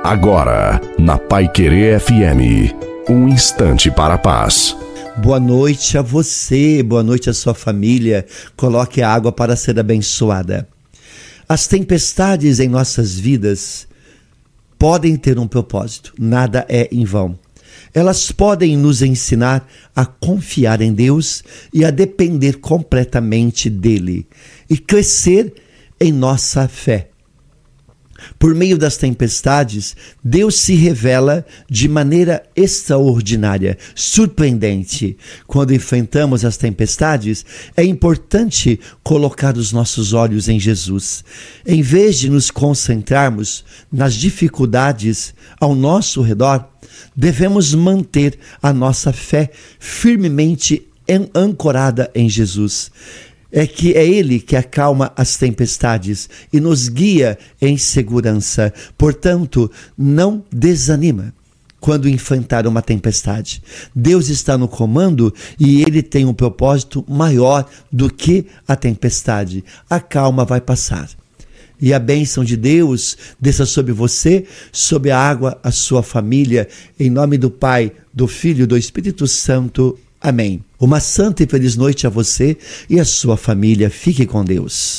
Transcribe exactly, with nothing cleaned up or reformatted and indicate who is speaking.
Speaker 1: Agora, na Paiquerê F M, um instante para a paz.
Speaker 2: Boa noite a você, boa noite à sua família. Coloque a água para ser abençoada. As tempestades em nossas vidas podem ter um propósito, nada é em vão. Elas podem nos ensinar a confiar em Deus e a depender completamente dele e crescer em nossa fé. Por meio das tempestades, Deus se revela de maneira extraordinária, surpreendente. Quando enfrentamos as tempestades, é importante colocar os nossos olhos em Jesus. Em vez de nos concentrarmos nas dificuldades ao nosso redor, devemos manter a nossa fé firmemente ancorada em Jesus. É que é Ele que acalma as tempestades e nos guia em segurança. Portanto, não desanima quando enfrentar uma tempestade. Deus está no comando e Ele tem um propósito maior do que a tempestade. A calma vai passar. E a bênção de Deus desça sobre você, sobre a água, a sua família, em nome do Pai, do Filho e do Espírito Santo. Amém. Uma santa e feliz noite a você e a sua família. Fique com Deus.